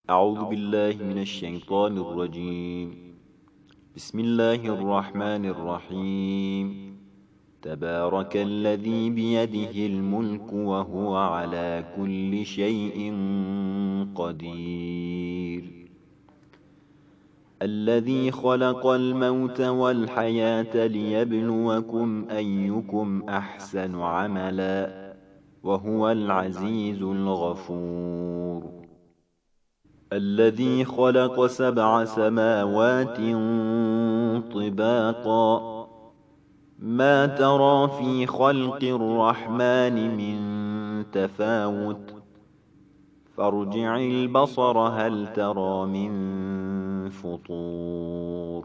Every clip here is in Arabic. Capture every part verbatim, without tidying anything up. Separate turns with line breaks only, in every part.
أعوذ بالله من الشيطان الرجيم. بسم الله الرحمن الرحيم. تبارك الذي بيده الملك وهو على كل شيء قدير. الذي خلق الموت والحياة ليبلوكم أيكم أحسن عملا وهو العزيز الغفور. الذي خلق سبع سماوات طباقا ما ترى في خلق الرحمن من تفاوت فارجع البصر هل ترى من فطور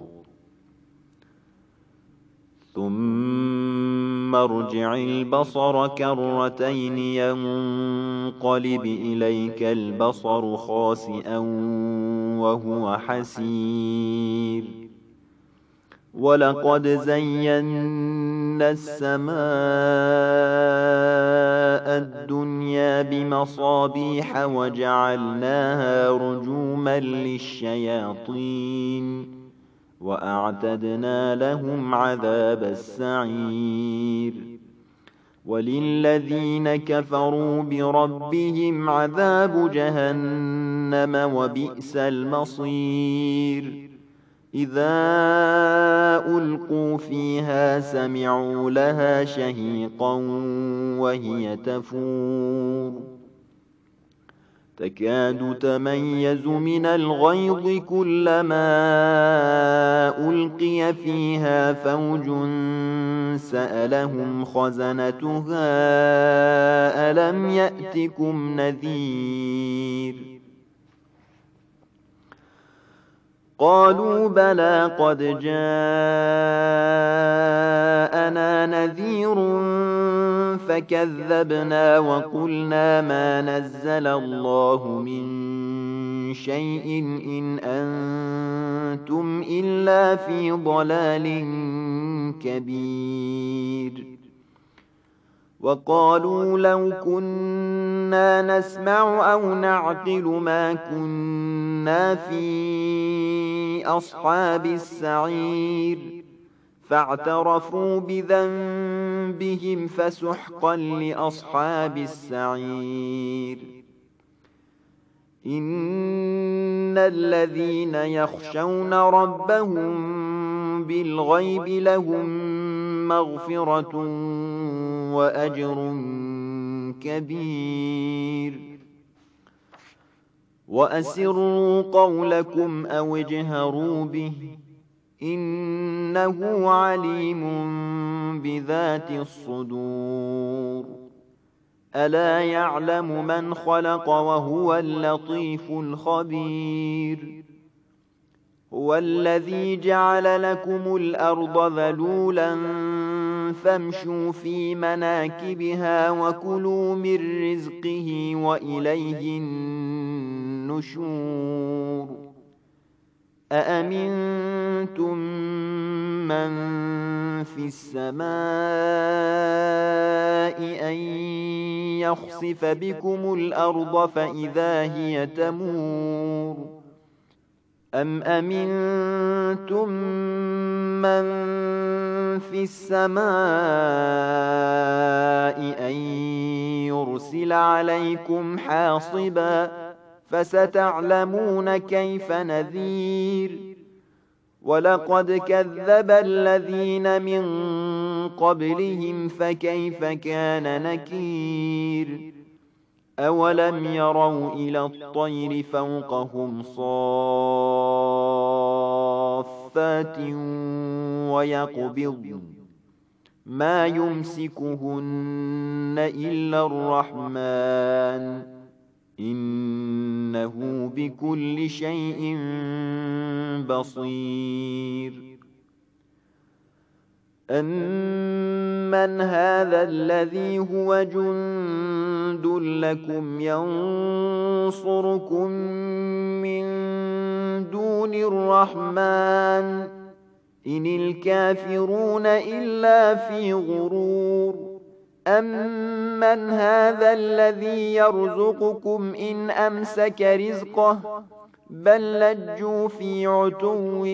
ثم ارجع البصر كرتين ينقلب إليك البصر خاسئا وهو حسير. ولقد زينا السماء الدنيا بمصابيح وجعلناها رجوما للشياطين وأعتدنا لهم عذاب السعير. وللذين كفروا بربهم عذاب جهنم وبئس المصير. إذا ألقوا فيها سمعوا لها شهيقا وهي تفور تكاد تميز من الغيظ كلما ألقي فيها فوج سألهم خزنتها ألم يأتكم نذير. قالوا بلى قد جاءنا نذير فكذبنا وقلنا ما نزل الله من شيء إن أنتم إلا في ضلال كبير. وقالوا لو كنا نسمع أو نعقل ما كنا في أصحاب السعير فاعترفوا بذنبهم فسحقا لأصحاب السعير. إن الذين يخشون ربهم بالغيب لهم مغفرة وأجر كبير. وأسروا قولكم أو اجهروا به إنه عليم بذات الصدور. ألا يعلم من خلق وهو اللطيف الخبير. هو الذي جعل لكم الأرض ذلولا فامشوا في مناكبها وكلوا من رزقه وإليه النشور. أأمنتم من في السماء أن يخسف بكم الأرض فإذا هي تمور أم أمنتم من في السماء أن يرسل عليكم حاصبا فستعلمون كيف نذير. ولقد كذب الذين من قبلهم فكيف كان نكير. أولم يروا إلى الطير فوقهم صافات ويقبضن ما يمسكهن إلا الرحمن إنه بكل شيء بصير. أمن هذا الذي هو جند لكم ينصركم من دون الرحمن إن الكافرون إلا في غرور. أَمَّنْ هَذَا الَّذِي يَرْزُقُكُمْ إِنْ أَمْسَكَ رِزْقَهُ بَل لَّجُّوا فِي عُتُوٍّ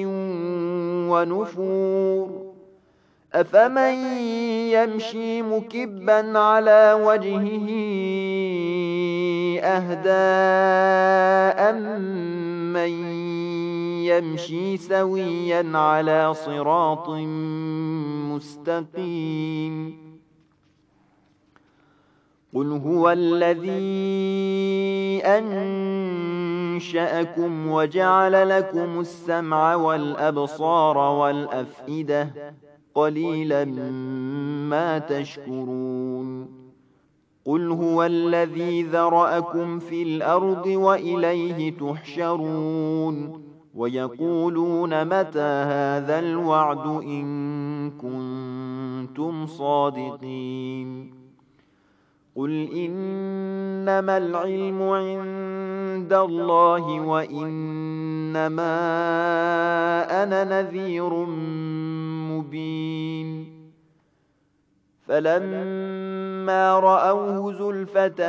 وَنُفُورٍ أَفَمَن يَمْشِي مُكِبًّا عَلَى وَجْهِهِ أَهْدَىٰ أَمَّن يَمْشِي سَوِيًّا عَلَى صِرَاطٍ مُّسْتَقِيمٍ قُلْ هُوَ الَّذِي أَنشَأَكُمْ وَجَعَلَ لَكُمُ السَّمْعَ وَالْأَبْصَارَ وَالْأَفْئِدَةَ قَلِيلًا مَا تَشْكُرُونَ قُلْ هُوَ الَّذِي ذَرَأَكُمْ فِي الْأَرْضِ وَإِلَيْهِ تُحْشَرُونَ وَيَقُولُونَ مَتَىٰ هَٰذَا الْوَعْدُ إِن كُنتُمْ صَادِقِينَ قُلْ إِنَّمَا الْعِلْمُ عِندَ اللَّهِ وَإِنَّمَا أَنَا نَذِيرٌ مُّبِينٌ فَلَمَّا رَأَوْهُ زُلْفَةً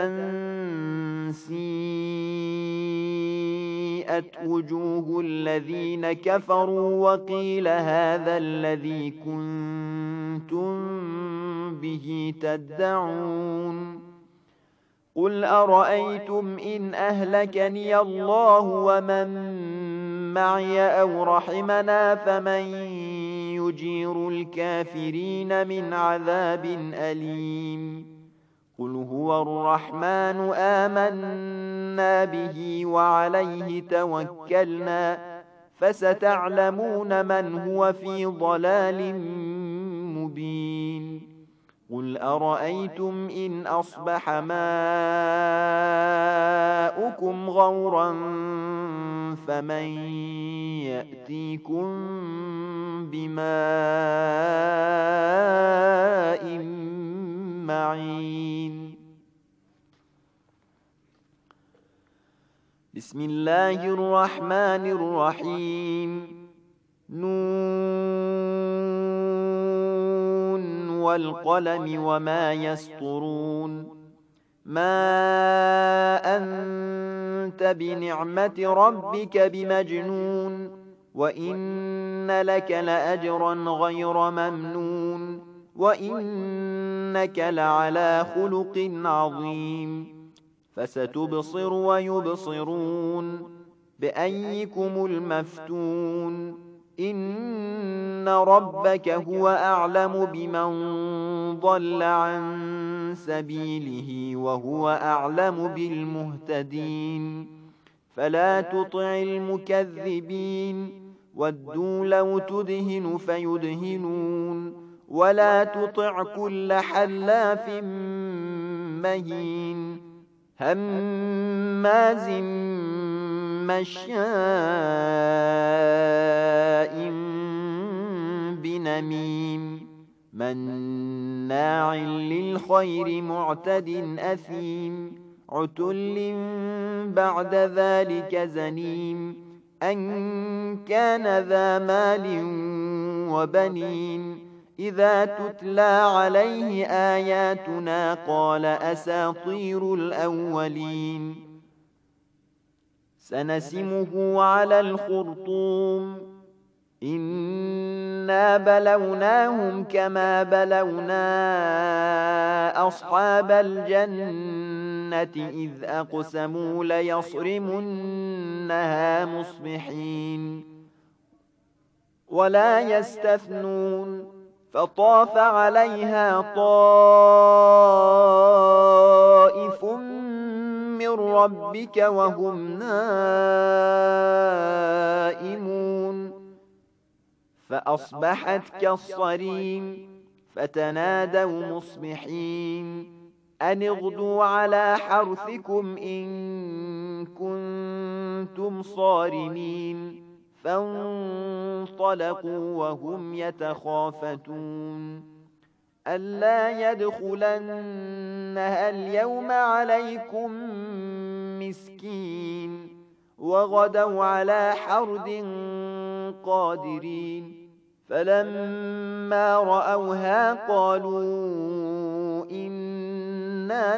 سِيئَتْ وُجُوهُ الَّذِينَ كَفَرُوا وَقِيلَ هَٰذَا الَّذِي كُنتُم بِهِ تَدَّعُونَ قُلْ أَرَأَيْتُمْ إِنْ أَهْلَكَنِيَ اللَّهُ وَمَن مَّعِيَ أَوْ رَحِمَنَا فَمَن يُجِيرُ الْكَافِرِينَ مِنْ عَذَابٍ أَلِيمٍ قُلْ هُوَ الرَّحْمَٰنُ آمَنَّا بِهِ وَعَلَيْهِ تَوَكَّلْنَا فَسَتَعْلَمُونَ مَنْ هُوَ فِي ضَلَالٍ مُّبِينٍ قُلْ أَرَأَيْتُمْ إِنْ أَصْبَحَ مَاؤُكُمْ غَوْرًا فَمَن يَأْتِيكُم بِمَاءٍ مَّعِينٍ بسم الله الرحمن الرحيم نون والقلم وما يسطرون ما أنت بنعمة ربك بمجنون وإن لك لأجرا غير ممنون وإنك لعلى خلق عظيم فستبصر ويبصرون بأيكم المفتون إن ربك هو أعلم بمن ضل عن سبيله وهو أعلم بالمهتدين فلا تطع المكذبين ودوا لو تدهن فيدهنون ولا تطع كل حلاف مهين هماز مشاء بنميم مناع للخير معتد أثيم عتل بعد ذلك زنيم أن كان ذا مال وبنين إذا تتلى عليه آياتنا قال أساطير الأولين سنسمه على الخرطوم إنا بلوناهم كما بلونا أصحاب الجنة إذ أقسموا ليصرمنها مصبحين ولا يستثنون فطاف عليها طائف من ربك وهم نائمون فأصبحت كالصريم فتنادوا مصبحين أن اغدوا على حرثكم إن كنتم صارمين فانطلقوا وهم يتخافتون ألا يدخلنها اليوم عليكم مسكين وغدوا على حرد قادرين فلما رأوها قالوا إنا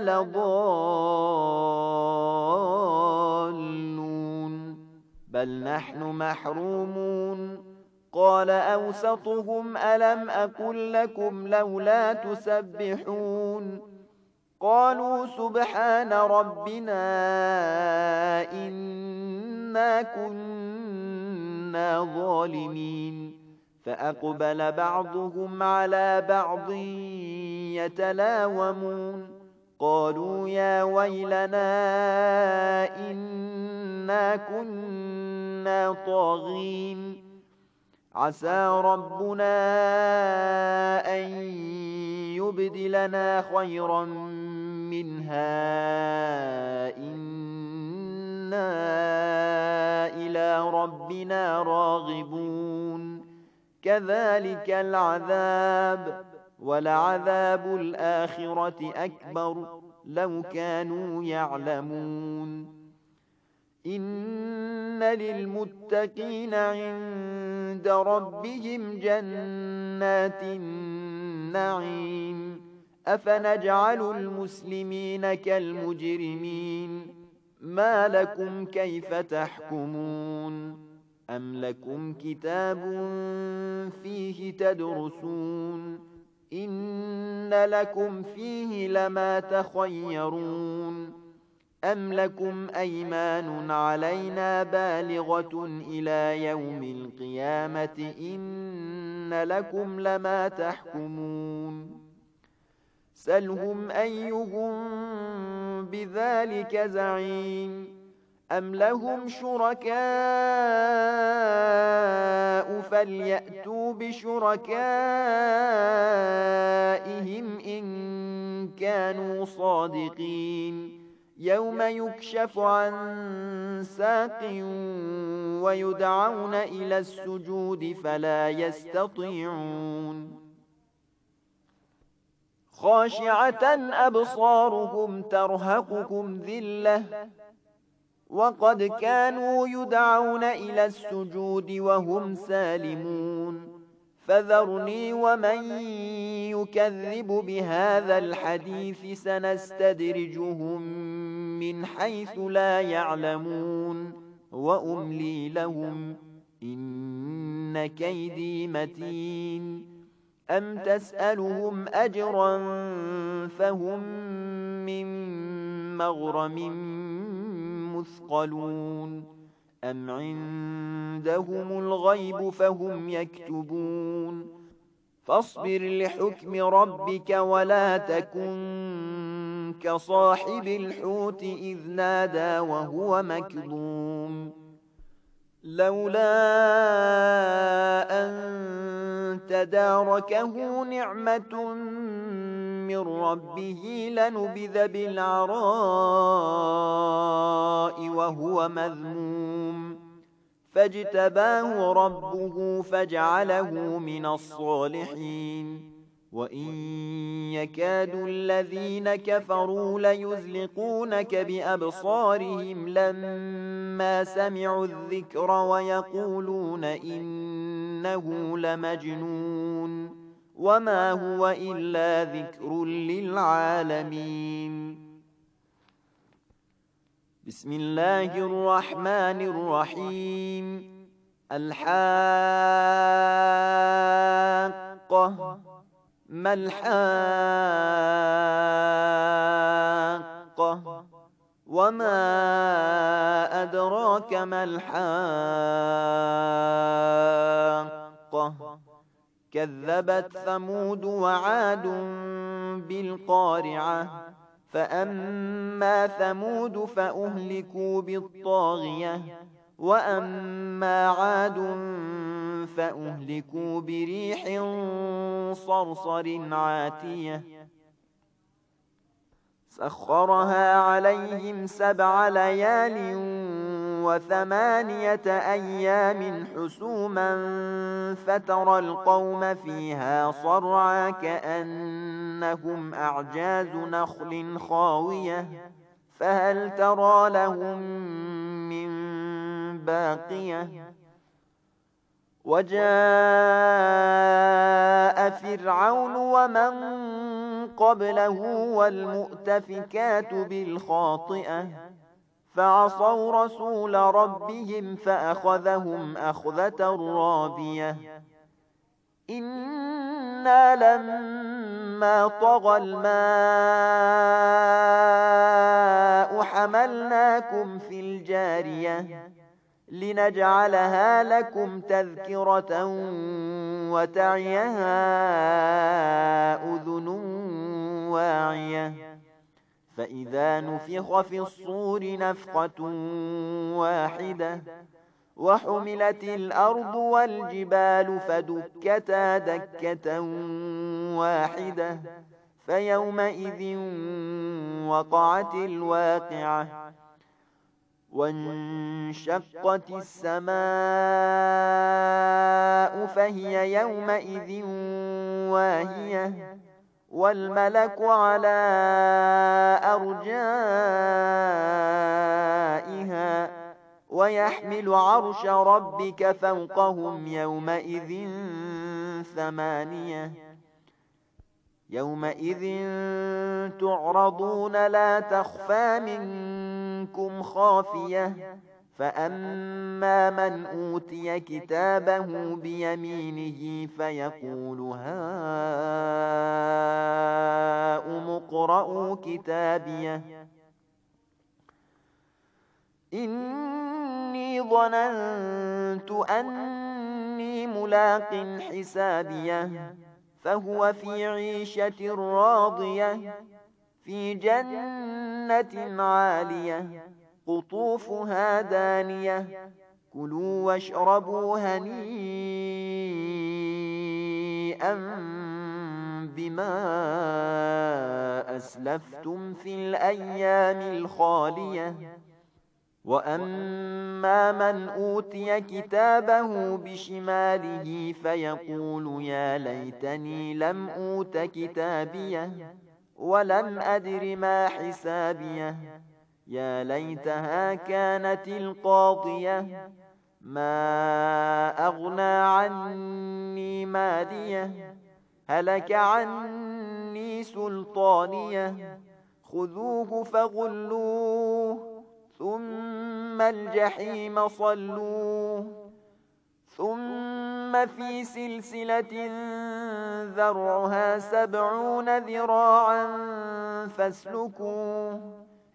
لضالون بل نحن محرومون قال أوسطهم ألم أقل لكم لولا تسبحون قالوا سبحان ربنا إنا كنا ظالمين فأقبل بعضهم على بعض يتلاومون قالوا يا ويلنا إنا كنا طاغين عسى ربنا أن يبدلنا خيرا منها إنا إلى ربنا راغبون كذلك العذاب ولعذاب الآخرة أكبر لو كانوا يعلمون إن للمتقين عند ربهم جنات النعيم أفنجعل المسلمين كالمجرمين ما لكم كيف تحكمون أم لكم كتاب فيه تدرسون إن لكم فيه لما تخيرون أم لكم أيمان علينا بالغة إلى يوم القيامة إن لكم لما تحكمون سلهم أيهم بذلك زعيم أم لهم شركاء فليأتوا بشركائهم إن كانوا صادقين يوم يكشف عن ساق ويدعون إلى السجود فلا يستطيعون خاشعة أبصارهم ترهقكم ذلة وقد كانوا يدعون إلى السجود وهم سالمون فذرني ومن يكذب بهذا الحديث سنستدرجهم من حيث لا يعلمون وأملي لهم إن كيدي متين أم تسألهم أجرا فهم من مغرم مثقلون أم عندهم الغيب فهم يكتبون فاصبر لحكم ربك ولا تكن كصاحب الحوت إذ نادى وهو مكظوم لولا أن تداركه نعمة من ربه لنبذ بالعراء وهو مذموم فاجتباه ربه فجعله من الصالحين وإن يكاد الذين كفروا ليزلقونك بأبصارهم لما سمعوا الذكر ويقولون إنه لمجنون وما هو إلا ذكر للعالمين بسم الله الرحمن الرحيم الحاقة ما الحاقة وما أدراك ما الحاقة كذبت ثمود وعاد بالقارعة فأما ثمود فأهلكوا بالطاغية وأما عاد فأهلكوا بريح صرصر عاتية سخرها عليهم سبع ليال وثمانية أيام حسوما فترى القوم فيها صرعا كأنهم أعجاز نخل خاوية فهل ترى لهم من باقية وجاء فرعون ومن قبله والمؤتفكات بالخاطئة فعصوا رسول ربهم فأخذهم أخذة رابية إنا لما طغى الماء حملناكم في الجارية لنجعلها لكم تذكرة وتعيها أذن واعية فإذا نفخ في الصور نفخة واحدة وحملت الأرض والجبال فدكتا دكة واحدة فيومئذ وقعت الواقعة وانشقت السماء فهي يومئذ واهية والملك على أرجائها ويحمل عرش ربك فوقهم يومئذ ثمانية يومئذ تعرضون لا تخفى منكم خافية فأما من أوتي كتابه بيمينه فيقول هاؤم اقرءوا كتابيه إني ظننت أني ملاق حسابيه فهو في عيشة راضية في جنة عالية قطوفها دانية كلوا واشربوا هنيئا بما أسلفتم في الأيام الخالية وأما من أوتي كتابه بشماله فيقول يا ليتني لم أوت كتابيه ولم أدر ما حسابيه يا ليتها كانت القاضية ما أغنى عني ماليه هلك عني سلطانيه خذوه فغلوه ثم الجحيم صلوه ثم في سلسلة ذرعها سبعون ذراعا فاسلكوه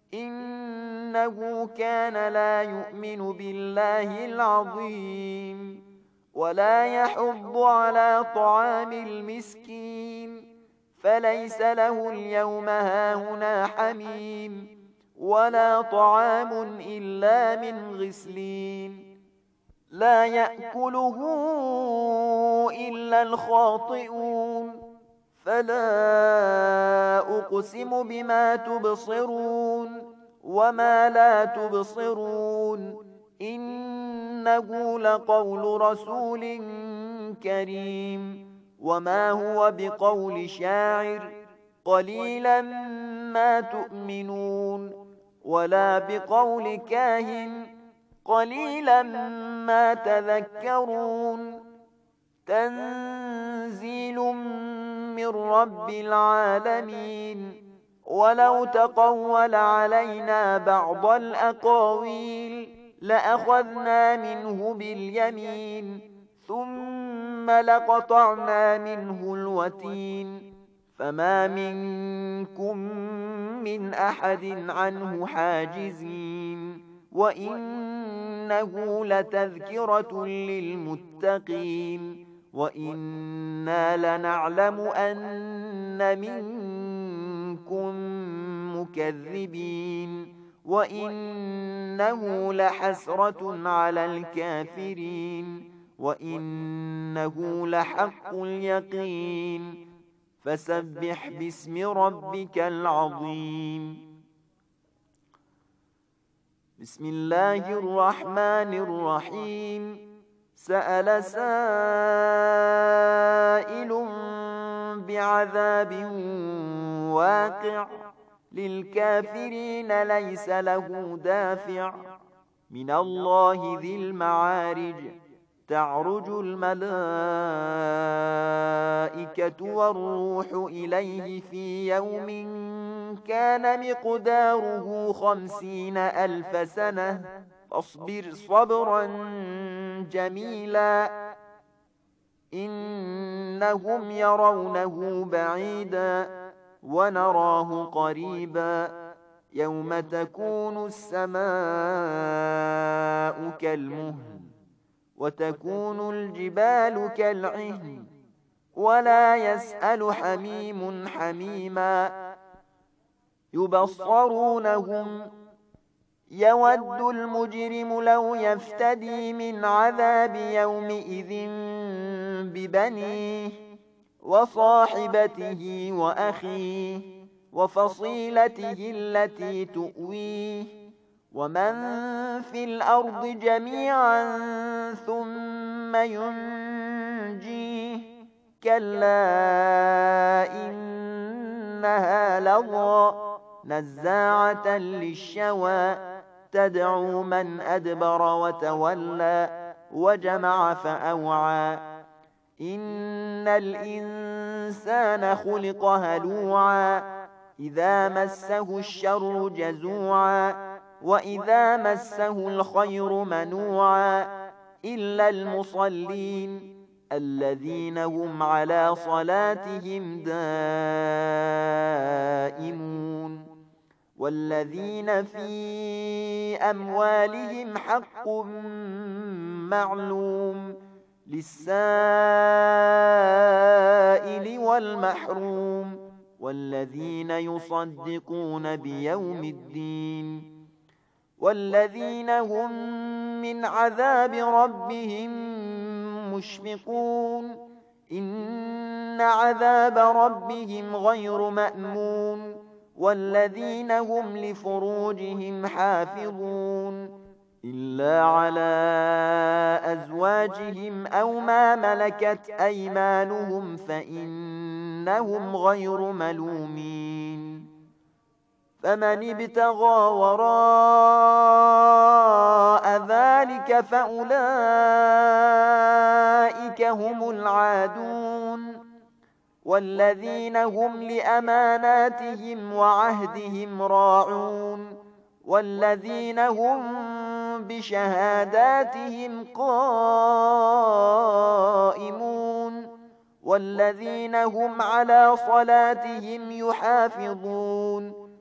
إنه كان لا يؤمن بالله العظيم ولا يحض على طعام المسكين فليس له اليوم هاهنا حميم ولا طعام إلا من غسلين لا يأكله إلا الخاطئون فلا أقسم بما تبصرون وما لا تبصرون إنه لقول رسول كريم وما هو بقول شاعر قليلا ما تؤمنون ولا بقول كاهن قليلا ما تذكرون تنزيل من رب العالمين ولو تقول علينا بعض الأقاويل لأخذنا منه باليمين ثم لقطعنا منه الوتين فما منكم من أحد عنه حاجزين وإنه لتذكرة للمتقين وإنا لنعلم أن منكم مكذبين وإنه لحسرة على الكافرين وإنه لحق اليقين فسبح باسم ربك العظيم بسم الله الرحمن الرحيم سأل سائل بعذاب واقع للكافرين ليس له دافع من الله ذي المعارج تعرج الملائكة والروح إليه في يوم كان مقداره خمسين ألف سنة فاصبر صبرا جميلا إنهم يرونه بعيدا ونراه قريبا يوم تكون السماء كالمهل وتكون الجبال كالعهن ولا يسأل حميم حميما يبصرونهم يود المجرم لو يفتدي من عذاب يومئذ ببنيه وصاحبته وأخيه وفصيلته التي تؤويه ومن في الأرض جميعا ثم ينجيه كلا إنها لظى نزاعة للشوى تدعو من أدبر وتولى وجمع فأوعى إن الإنسان خلق هلوعا إذا مسه الشر جزوعا وإذا مسه الخير منوعا إلا المصلين الذين هم على صلاتهم دائمون والذين في أموالهم حق معلوم للسائل والمحروم والذين يصدقون بيوم الدين والذين هم من عذاب ربهم مشفقون إن عذاب ربهم غير مأمون والذين هم لفروجهم حافظون إلا على أزواجهم أو ما ملكت أيمانهم فإنهم غير ملومين فمن ابتغى وراء ذلك فأولئك هم العادون والذين هم لأماناتهم وعهدهم راعون والذين هم بشهاداتهم قائمون والذين هم على صلاتهم يحافظون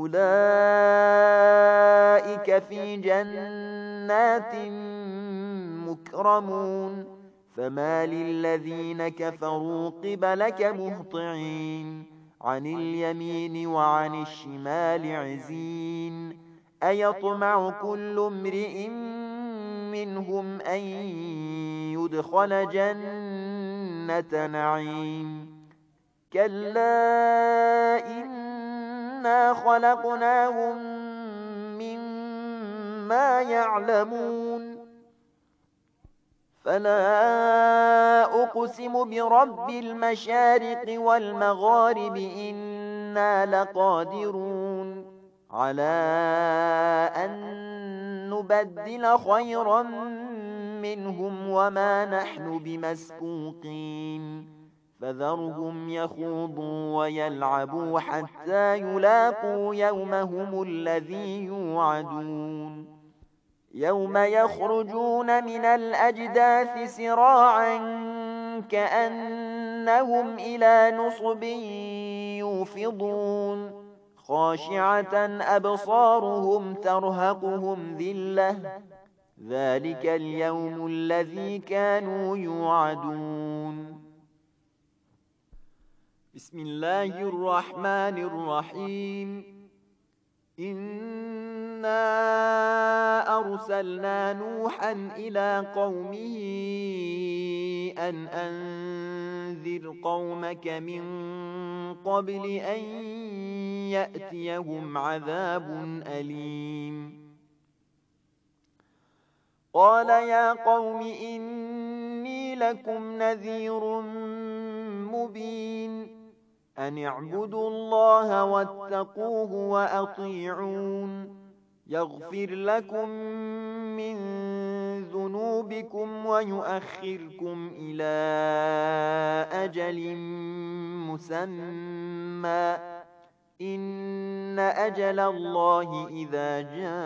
أولئك في جنات مكرمون فما للذين كفروا قبلك مهطعين عن اليمين وعن الشمال عزين أيطمع كل امرئ منهم أن يدخل جنة نعيم كلا إنا خلقناهم مما يعلمون فلا أقسم برب المشارق والمغارب إنا لقادرون على أن نبدل خيرا منهم وما نحن بمسبوقين فذرهم يخوضوا ويلعبوا حتى يلاقوا يومهم الذي يوعدون يوم يخرجون من الأجداث سراعا كأنهم إلى نصب يوفضون خاشعة أبصارهم ترهقهم ذلة ذلك اليوم الذي كانوا يوعدون بسم الله الرحمن الرحيم إنا أرسلنا نوحا إلى قومه أن أنذر قومك من قبل أن يأتيهم عذاب أليم قال يا قوم إني لكم نذير مبين أن اعبدوا الله واتقوه وأطيعون يغفر لكم من ذنوبكم بكم ويؤخركم إلى أجل مسمى إن أجل الله إذا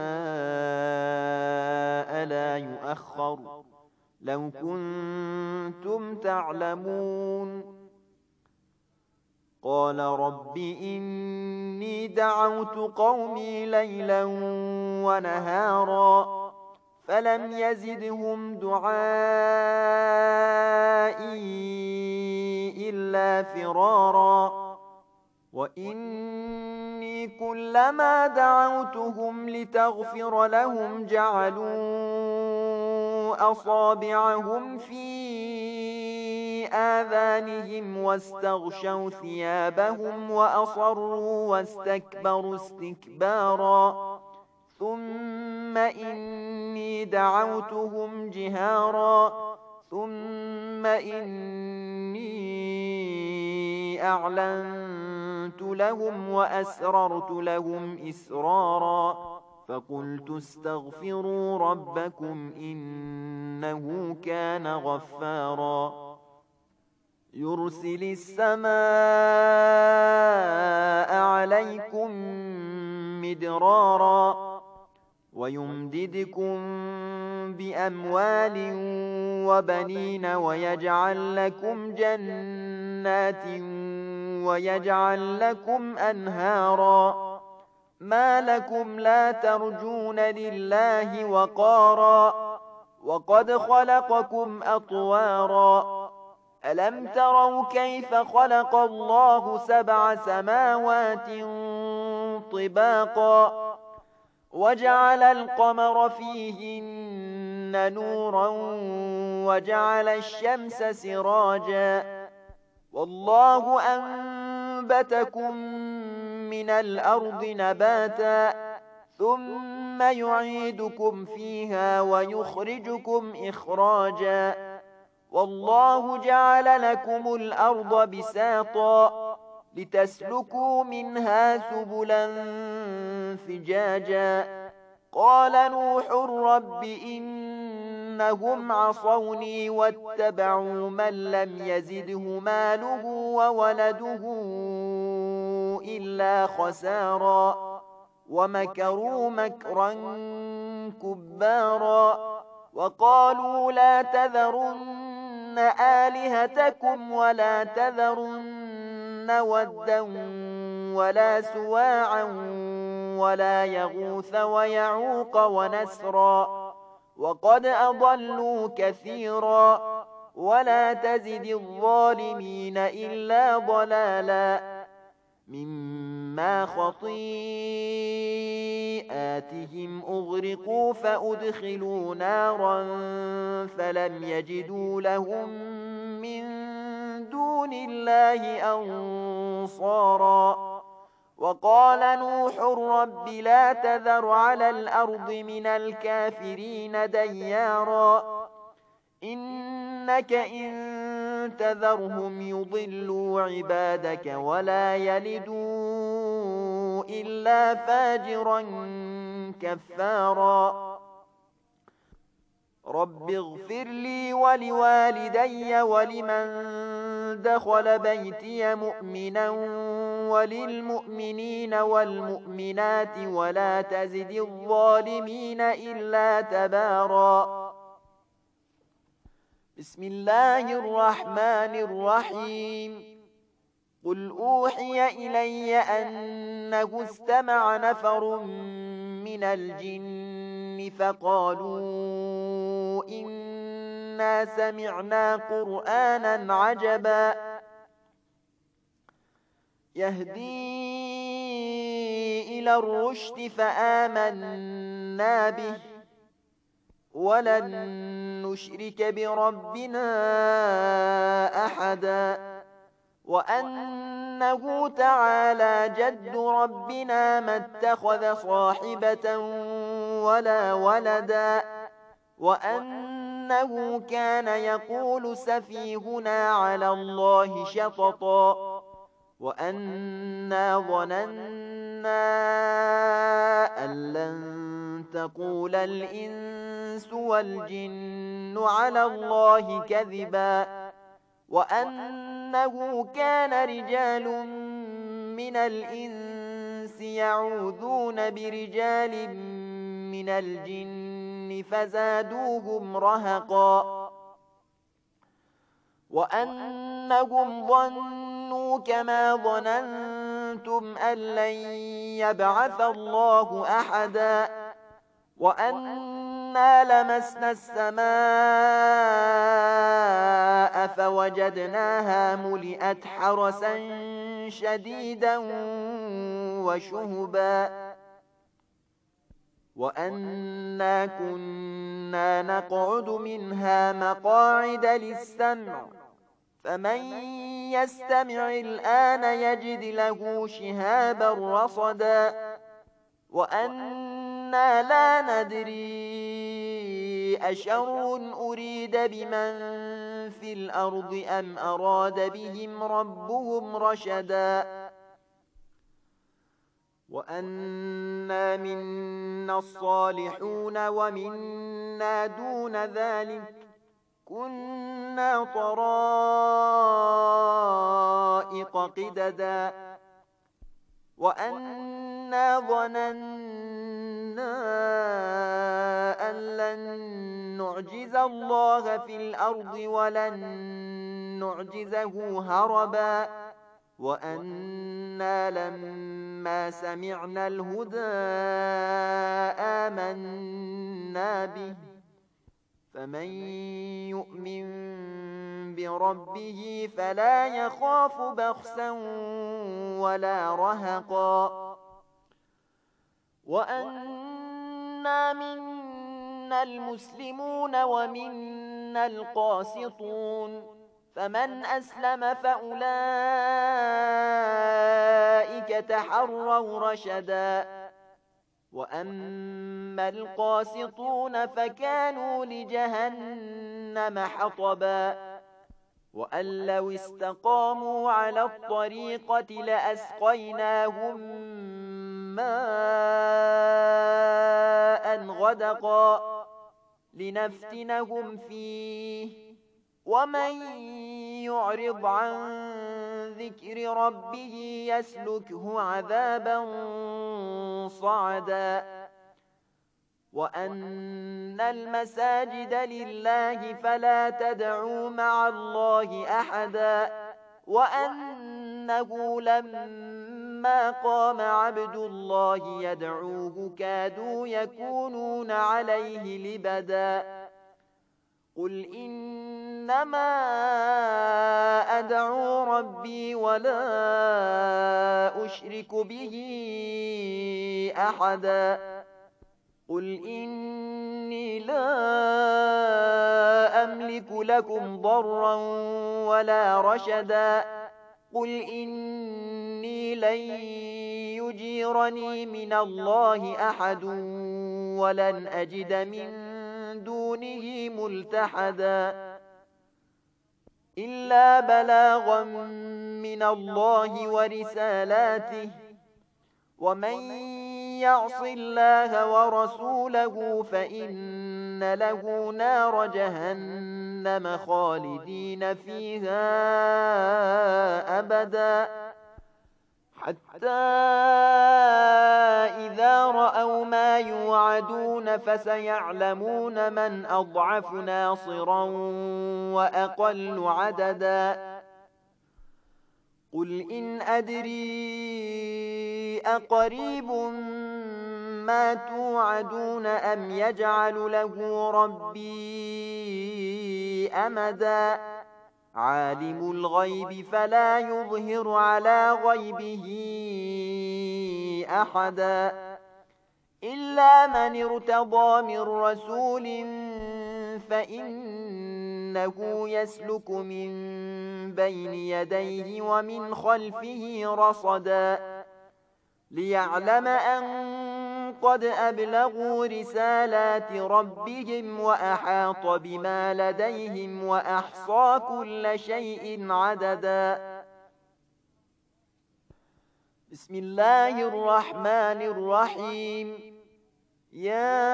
جاء لا يؤخر لو كنتم تعلمون قال رب إني دعوت قومي ليلا ونهارا فلم يزدهم دعائي إلا فرارا وإني كلما دعوتهم لتغفر لهم جعلوا أصابعهم في آذانهم واستغشوا ثيابهم وأصروا واستكبروا استكبارا ثم إني دعوتهم جهارا ثم إني أعلنت لهم وأسررت لهم إسرارا فقلت استغفروا ربكم إنه كان غفارا يرسل السماء عليكم مدرارا ويمددكم بأموال وبنين ويجعل لكم جنات ويجعل لكم أنهارا ما لكم لا ترجون لله وقارا وقد خلقكم أطوارا ألم تروا كيف خلق الله سبع سماوات طباقا وجعل القمر فيهن نورا وجعل الشمس سراجا والله أنبتكم من الأرض نباتا ثم يعيدكم فيها ويخرجكم إخراجا والله جعل لكم الأرض بساطا لتسلكوا منها سبلا فجاجا قال نوح رب إنهم عصوني واتبعوا من لم يزده ماله وولده إلا خسارا ومكروا مكرا كبارا وقالوا لا تذرن آلهتكم ولا تذرن ودا ولا سواعا ولا يغوث ويعوق ونسرا وقد أضلوا كثيرا ولا تزد الظالمين إلا ضلالا مما خطيئاتهم أغرقوا فأدخلوا نارا فلم يجدوا لهم من دون الله أنصارا وقال نوح رب لا تذر على الأرض من الكافرين ديارا إنك إن تذرهم يضلوا عبادك ولا يلدوا إلا فاجرا كفارا رب اغفر لي ولوالدي ولمن دخل بيتي مؤمنا وللمؤمنين والمؤمنات ولا تزد الظالمين إلا تبارا بسم الله الرحمن الرحيم قل أوحي إلي أنه استمع نفر من الجن فقالوا إنا سمعنا قرآنا عجبا يهدي إلى الرشد فآمنا به ولن نشرك بربنا أحدا وأنه تعالى جد ربنا ما اتخذ صاحبة ولا ولدا وأنه كان يقول سفيهنا على الله شططا وأنا ظننا أن لن تقول الإنس والجن على الله كذبا وأنه كان رجال من الإنس يعوذون برجال من الجن فزادوهم رهقا وأنهم ظنوا كما ظننتم أن لن يبعث الله أحدا وأنا لمسنا السماء فوجدناها ملئت حرسا شديدا وشهبا وأنا كنا نقعد منها مقاعد للسمع فمن يستمع الآن يجد له شهابا رصدا وأنا لا ندري أشر أريد بمن في الأرض أم أراد بهم ربهم رشدا وأنا منا الصالحون ومنا دون ذلك كنا طرائق قددا وأنا ظننا أن لن نعجز الله في الأرض ولن نعجزه هربا وأنا لما سمعنا الهدى آمنا به فمن يؤمن بربه فلا يخاف بخسا ولا رهقا وأنا منا المسلمون ومنا القاسطون فمن أسلم فأولئك تحروا رشدا وأما القاسطون فكانوا لجهنم حطبا وأن لو استقاموا على الطريقة لأسقيناهم ماء غدقا لنفتنهم فيه ومن يعرض عن ذكر ربه يسلكه عذابا صعدا وأن المساجد لله فلا تدعوا مع الله أحدا وأنه لما قام عبد الله يدعوه كادوا يكونون عليه لبدا قل إنما أدعو ربي ولا أشرك به أحدا قل إني لا أملك لكم ضرا ولا رشدا قل إني لن يجيرني من الله أحد ولن أجد من دونه ملتحدا إلا بلاغا من الله ورسالاته ومن يعص الله ورسوله فإن له نار جهنم خالدين فيها أبدا حتى إذا رأوا ما يوعدون فسيعلمون من أضعف ناصرا وأقل عددا قل إن أدري أقريب ما توعدون أم يجعل له ربي أمدا عالم الغيب فلا يظهر على غيبه أحدا إلا من ارتضى من رسول فإنه يسلك من بين يديه ومن خلفه رصدا ليعلم أن قد أبلغوا رسالات ربهم وأحاط بما لديهم وأحصى كل شيء عددا بسم الله الرحمن الرحيم يا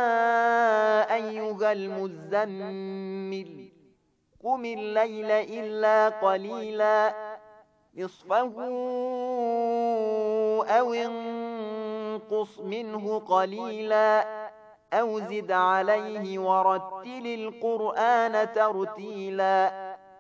أيها المزمل قم الليل إلا قليلا نصفه أو انقص منه قليلا أو زد عليه ورتل القرآن ترتيلا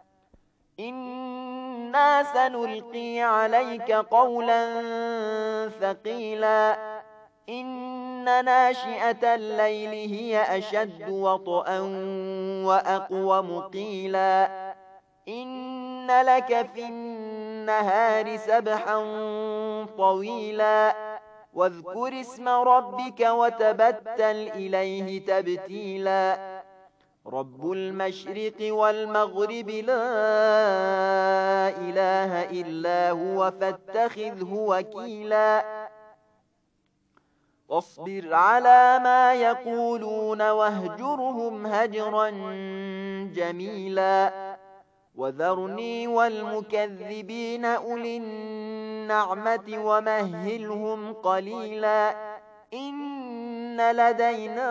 إنا سنلقي عليك قولا ثقيلا إن ناشئة الليل هي أشد وطئا وأقوم قيلا إن لك في النهار سبحا طويلا واذكر اسم ربك وتبتل إليه تبتيلا رب المشرق والمغرب لا إله إلا هو فاتخذه وكيلا واصبر على ما يقولون واهجرهم هجرا جميلا وذرني والمكذبين أولي النعمة ومهلهم قليلا إن لدينا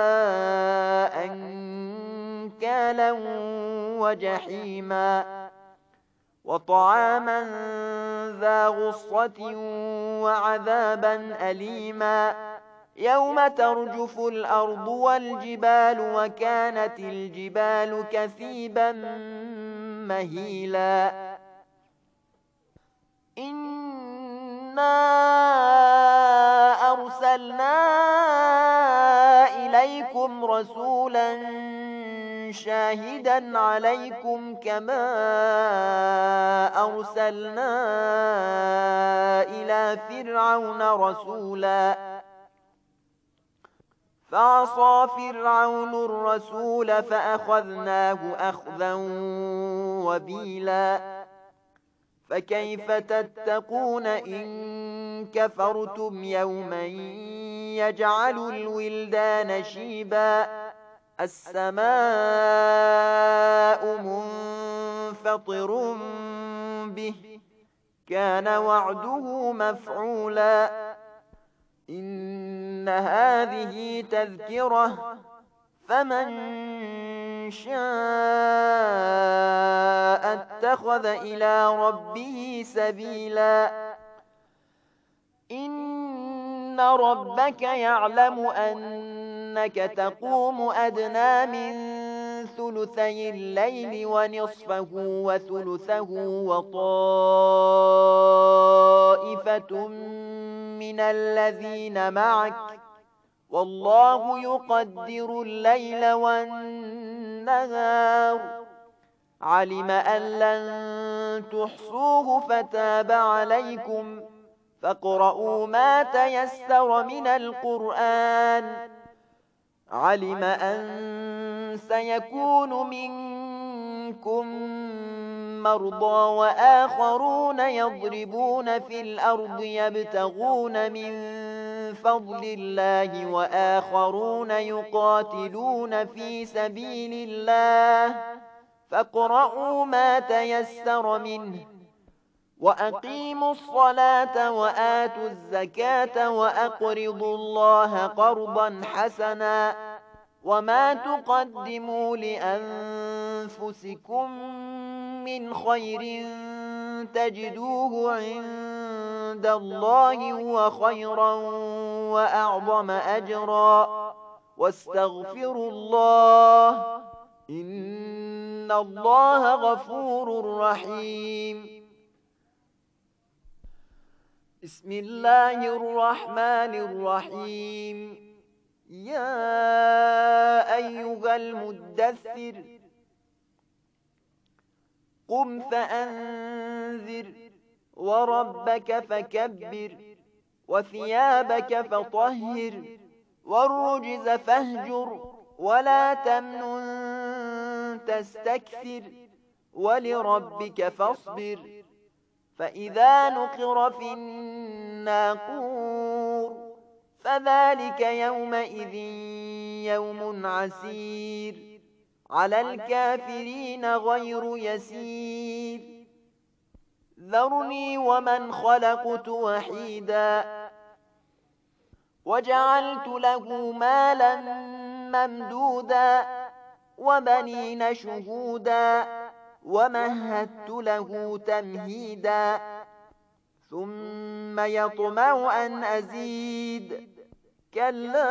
أنكالا وجحيما وطعاما ذا غصة وعذابا أليما يوم ترجف الأرض والجبال وكانت الجبال كثيبا مهيلا إنا أرسلنا إليكم رسولا شاهدا عليكم كما أرسلنا إلى فرعون رسولا فعصى فرعون الرسول فأخذناه أخذا وبيلا فكيف تتقون إن كفرتم يوما يجعل الولدان شيبا السماء منفطر به كان وعده مفعولا إن هذه تذكرة فمن شاء اتخذ إلى ربه سبيلا إن ربك يعلم أنك تقوم أدنى من ثلثي الليل ونصفه وثلثه وطائفة من الذين معك والله يقدر الليل والنهار علم أن لن تحصوه فتاب عليكم فاقرؤوا ما تيسر من القرآن علم أن سيكون منكم مرضى وآخرون يضربون في الأرض يبتغون من فضل الله وآخرون يقاتلون في سبيل الله فاقرؤوا ما تيسر منه وأقيموا الصلاة وآتوا الزكاة وأقرضوا الله قرضا حسنا وما تقدموا لأنفسكم من خير تجدوه عند الله هو خيرا وأعظم أجرا واستغفروا الله إن الله غفور رحيم بسم الله الرحمن الرحيم يا أيها المدثر قم فأنذر وربك فكبر وثيابك فطهر والرجز فاهجر ولا تمنن تستكثر ولربك فاصبر فإذا نقر في الناقور فذلك يومئذ يوم عسير على الكافرين غير يسير ذرني ومن خلقت وحيدا وجعلت له مالا ممدودا وبنين شهودا ومهدت له تمهيدا ثم يطمع أن أزيد كلا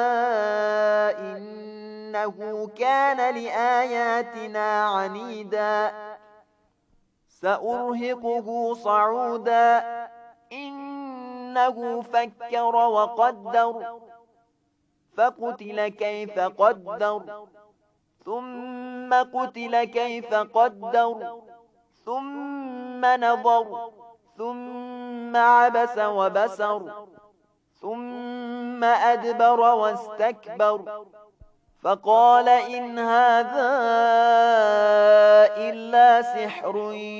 إنه كان لآياتنا عنيدا سأرهقه صعودا إنه فكر وقدر فقتل كيف قدر ثم قتل كيف قدر ثم نظر ثم عبس وبسر ثم أدبر واستكبر فقال إن هذا إلا سحر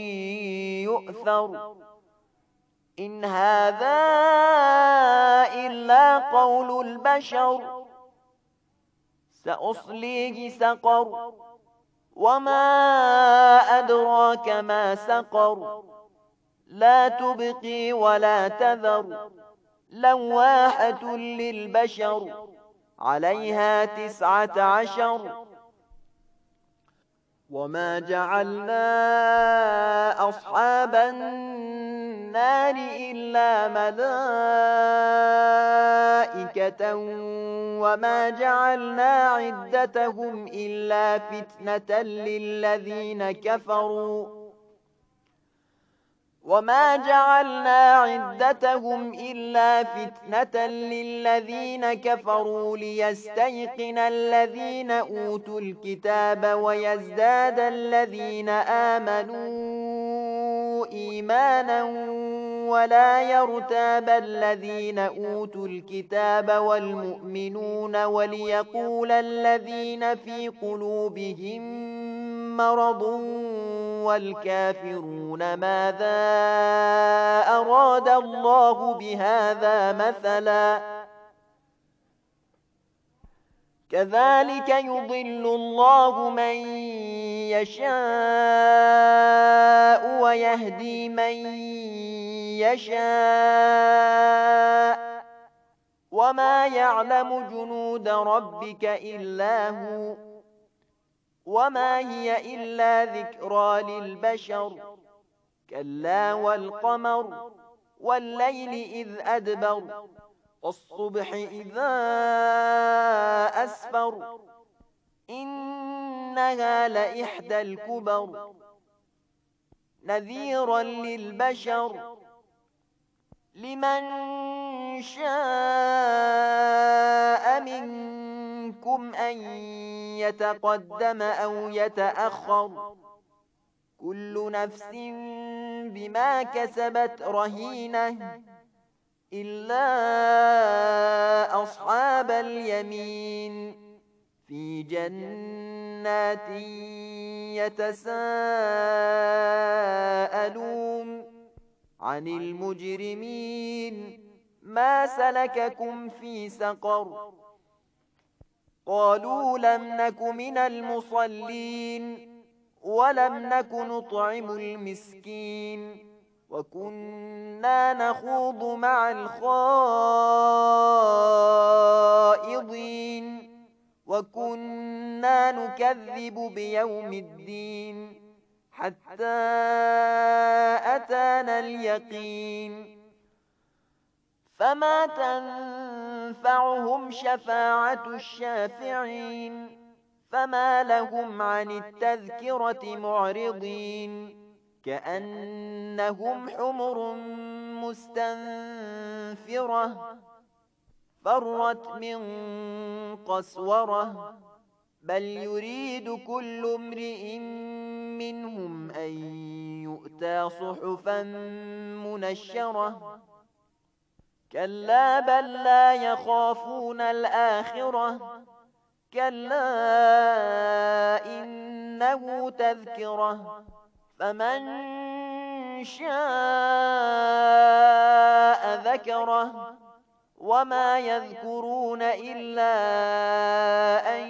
يؤثر إن هذا إلا قول البشر سأصليه سقر وما أدراك ما سقر لا تبقي ولا تذر لواحة للبشر عليها تسعة عشر وما جعلنا أصحاب النار إلا ملائكة وما جعلنا عدتهم إلا فتنة للذين كفروا وما جعلنا عدتهم إلا فتنة للذين كفروا ليستيقن الذين أوتوا الكتاب ويزداد الذين آمنوا إيمانا ولا يرتاب الذين أوتوا الكتاب والمؤمنون وليقول الذين في قلوبهم مرض والكافرون ماذا أراد الله بهذا مثلا كذلك يضل الله من يشاء ويهدي من يشاء وما يعلم جنود ربك إلا هو وما هي إلا ذكرى للبشر كلا والقمر والليل إذ أدبر والصبح إذا أسفر إنها لإحدى الكبر نذيرا للبشر لمن شاء منكم أن يتقدم أو يتأخر كل نفس بما كسبت رهينة إلا أصحاب اليمين في جنات يتساءلون عن المجرمين ما سلككم في سقر قالوا لم نك من المصلين ولم نك نطعم المسكين وكنا نخوض مع الخائضين وكنا نكذب بيوم الدين حتى أتانا اليقين فما تنفعهم شفاعة الشافعين فما لهم عن التذكرة معرضين كأنهم حمر مستنفرة فرت من قسورة بل يريد كل امرئ منهم أن يؤتى صحفا منشرة كلا بل لا يخافون الآخرة كلا إنه تذكرة فمن شاء ذكره وما يذكرون إلا أن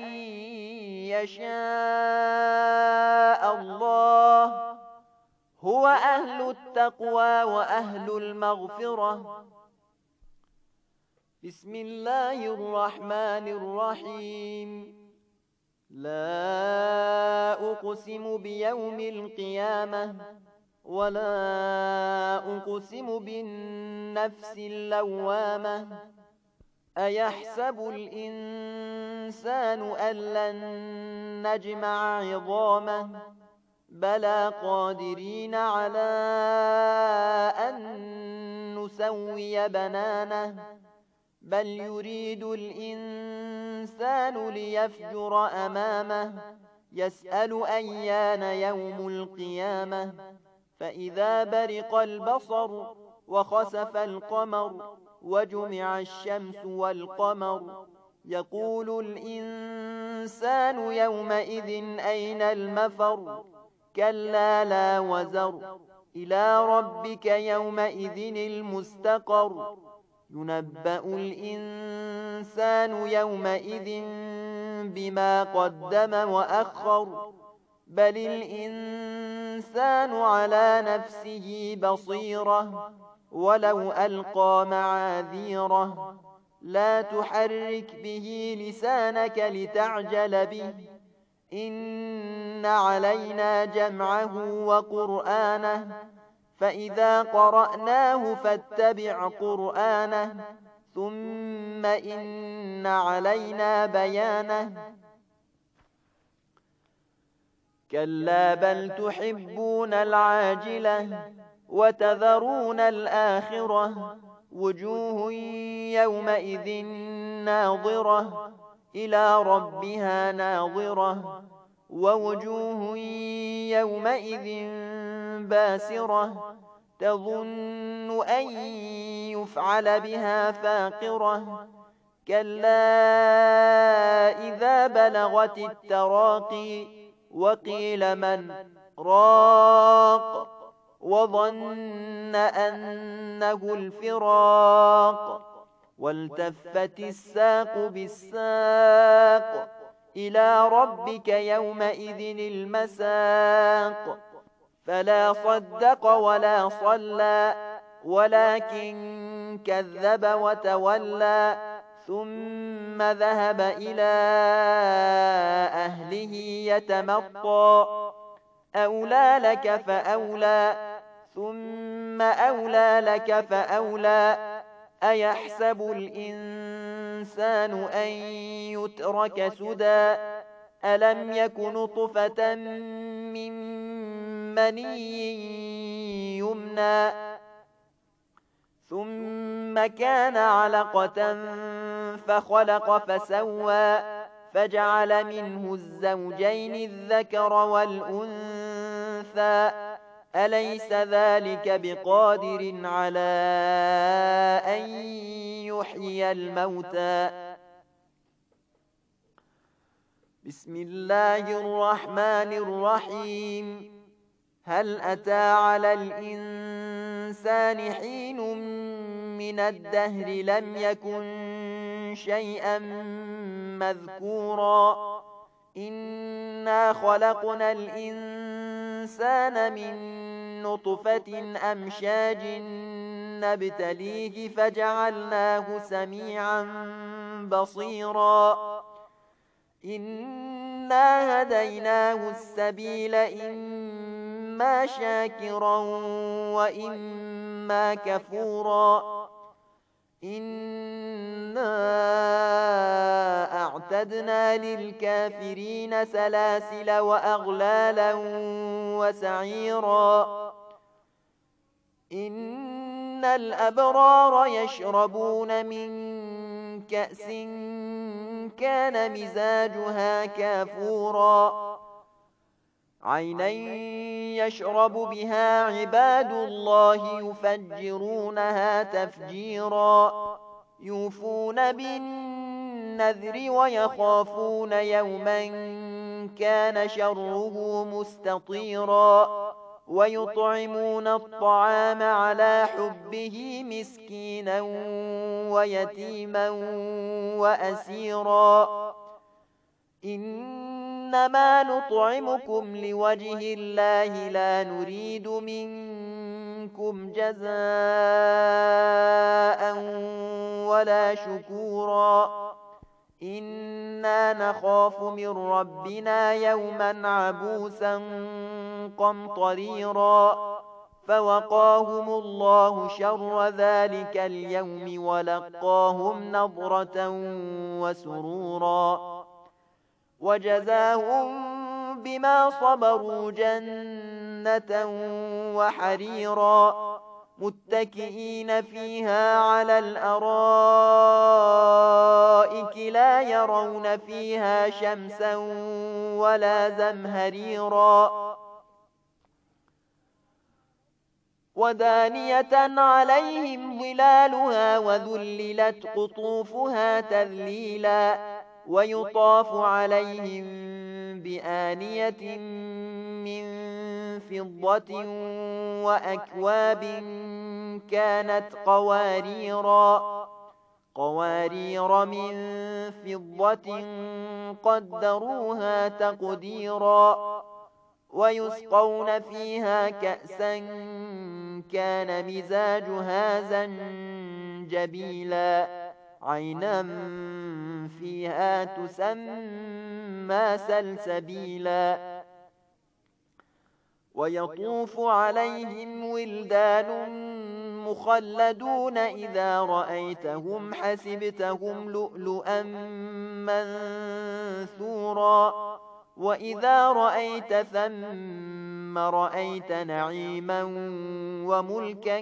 يشاء الله هو أهل التقوى وأهل المغفرة بسم الله الرحمن الرحيم لا أقسم بيوم القيامة ولا أقسم بالنفس اللوامة أيحسب الإنسان أن لن نجمع عظامه بلى قادرين على أن نسوي بنانه بل يريد الإنسان ليفجر أمامه يسأل أيان يوم القيامة فإذا برق البصر وخسف القمر وجمع الشمس والقمر يقول الإنسان يومئذ أين المفر كلا لا وزر إلى ربك يومئذ المستقر ينبأ الإنسان يومئذ بما قدم وأخر بل الإنسان على نفسه بصيرة ولو ألقى معاذيره لا تحرك به لسانك لتعجل به إن علينا جمعه وقرآنه فإذا قرأناه فاتبع قرآنه ثم إن علينا بيانه كلا بل تحبون العاجلة وتذرون الآخرة وجوه يومئذ ناظرة إلى ربها ناظرة ووجوه يومئذ باسرة تظن أن يفعل بها فاقرة كلا إذا بلغت التراقي وقيل من راق وظن أنه الفراق والتفت الساق بالساق إلى ربك يومئذ المساق فلا صدق ولا صلى ولكن كذب وتولى ثم ذهب إلى أهله يتمطى أولى لك فأولى ثم أولى لك فأولى أيحسب الإنسان أن يترك سدى ألم يك نطفة من مني يمنى ثم كان علقة فخلق فسوى فجعل منه الزوجين الذكر والأنثى أليس ذلك بقادر على أن يحيي الموتى بسم الله الرحمن الرحيم هل أتى على الإنسان حين من الدهر لم يكن شيئا مذكورا إنا خلقنا الإنسان من نطفة أمشاج نبتليه فجعلناه سميعا بصيرا إنا هديناه السبيل إما شاكرا وإما كفورا إنا أعتدنا للكافرين سلاسل وأغلالا وسعيرا إن الأبرار يشربون من كأس كان مزاجها كافورا عينا يشرب بها عباد الله يفجرونها تفجيرا يوفون بالنذر ويخافون يوما كان شره مستطيرا ويطعمون الطعام على حبه مسكينا ويتيما وأسيرا إنما نطعمكم لوجه الله لا نريد منكم جزاء ولا شكورا إنا نخاف من ربنا يوما عبوسا قمطريرا فوقاهم الله شر ذلك اليوم ولقاهم نضرة وسرورا وجزاهم بما صبروا جنة وحريرا متكئين فيها على الأرائك لا يرون فيها شمسا ولا زمهريرا ودانية عليهم ظلالها وذللت قطوفها تذليلا ويطاف عليهم بآنية من فضة وأكواب كانت قواريرا قوارير من فضة قدروها تقديرا ويسقون فيها كأسا كان مزاجها زنجبيلا عينا فيها تسمى سلسبيلا ويطوف عليهم ولدان مخلدون إذا رأيتهم حسبتهم لؤلؤا منثورا وإذا رأيت ثم رأيت نعيما وملكا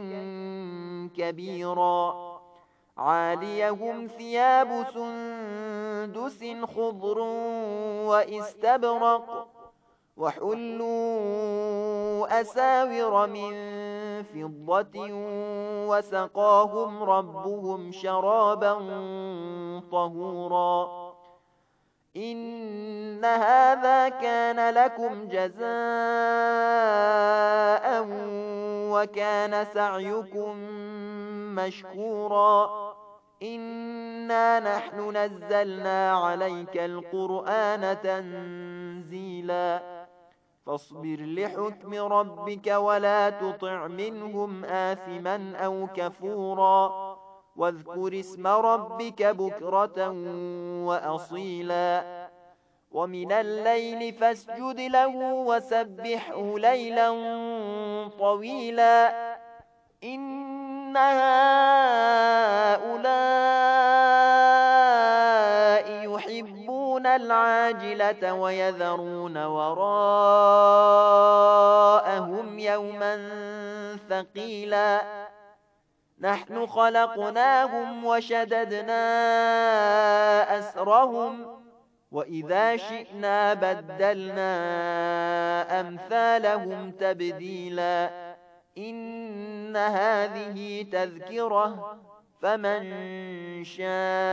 كبيرا عاليهم ثياب سندس خضر وإستبرق وحلوا أساور من فضة وسقاهم ربهم شرابا طهورا إن هذا كان لكم جزاء وكان سعيكم مشكورا إنا نحن نزلنا عليك القرآن تنزيلا فاصبر لحكم ربك ولا تطع منهم آثما أو كفورا واذكر اسم ربك بكرة وأصيلا ومن الليل فاسجد له وسبحه ليلا طويلا إن هؤلاء يحبون العاجلة ويذرون وراءهم يوما ثقيلا نحن خلقناهم وشددنا أسرهم وإذا شئنا بدلنا أمثالهم تبديلا إن هذه تذكرة فمن شاء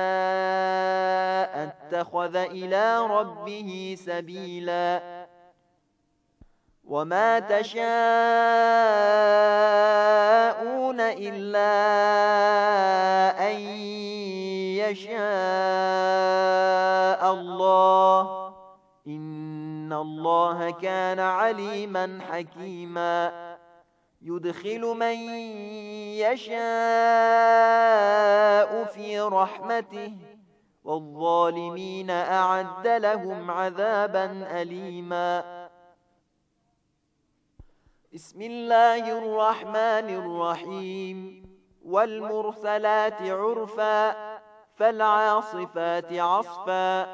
اتخذ إلى ربه سبيلا وما تشاءون إلا أن يشاء الله إن الله كان عليما حكيما يدخل من يشاء في رحمته والظالمين أعد لهم عذابا أليما بسم الله الرحمن الرحيم والمرسلات عرفا فالعاصفات عصفا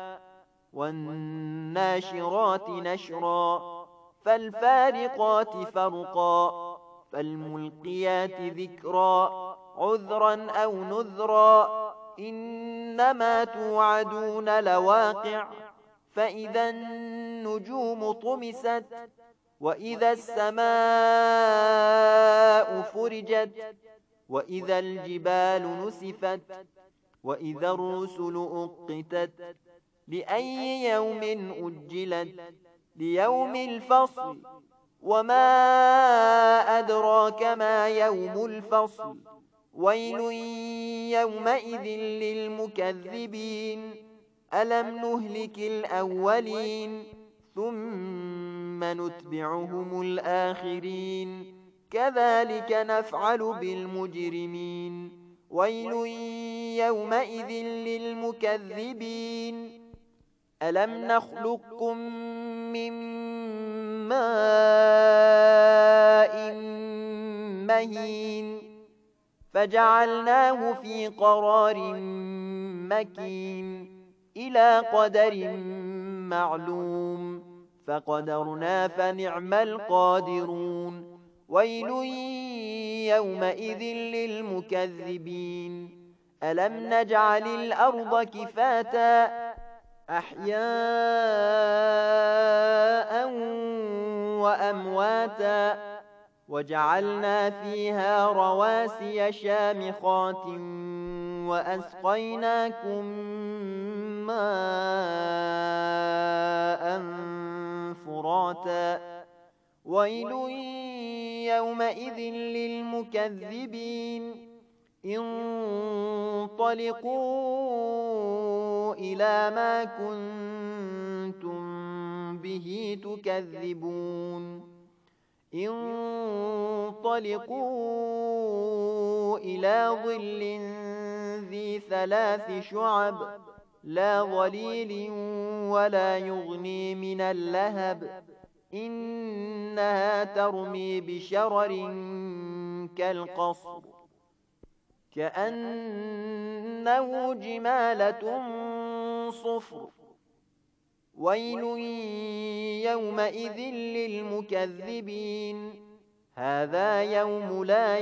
والناشرات نشرا فالفارقات فرقا فالملقيات ذكرا عذرا أو نذرا إنما توعدون لواقع فإذا النجوم طمست وإذا السماء فرجت وإذا الجبال نسفت وإذا الرسل أقتت لأي يوم أجلت ليوم الفصل وما أدراك ما يوم الفصل ويل يومئذ للمكذبين ألم نهلك الأولين ثم نتبعهم الآخرين كذلك نفعل بالمجرمين ويل يومئذ للمكذبين ألم نخلقكم من ماء مهين فجعلناه في قرار مكين إلى قدر معلوم فقدرنا فنعم القادرون ويل يومئذ للمكذبين ألم نجعل الأرض كفاتا أحياء وأمواتا وجعلنا فيها رواسي شامخات وأسقيناكم ماء فراتا ويل يومئذ للمكذبين انطلقوا إلى ما كنتم به تكذبون انطلقوا إلى ظل ذي ثلاث شعب لا ظليل ولا يغني من اللهب إنها ترمي بشرر كالقصر كأنه جمالة صفر ويل يومئذ للمكذبين هذا يوم لا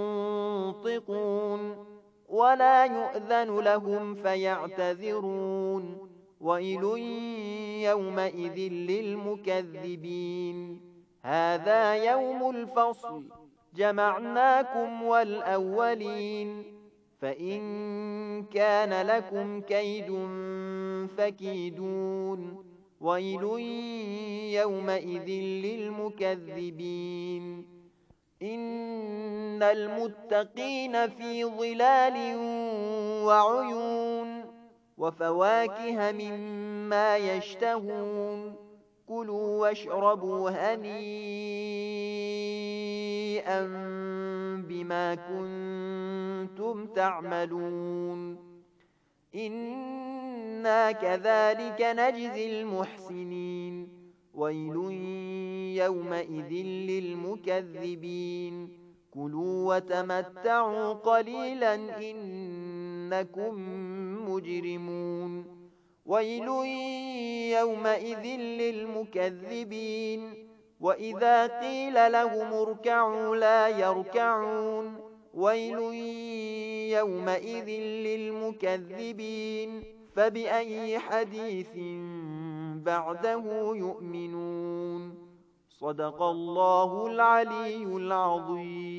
ينطقون ولا يؤذن لهم فيعتذرون ويل يومئذ للمكذبين هذا يوم الفصل جمعناكم والأولين فإن كان لكم كيد فكيدون ويل يومئذ للمكذبين إن المتقين في ظلال وعيون وفواكه مما يشتهون كلوا واشربوا هنيئا بما كنتم تعملون إنا كذلك نجزي المحسنين ويل يومئذ للمكذبين كلوا وتمتعوا قليلا إنكم مجرمون ويل يومئذ للمكذبين وإذا قيل لهم اركعوا لا يركعون ويل يومئذ للمكذبين فبأي حديث بعده يؤمنون صدق الله العلي العظيم.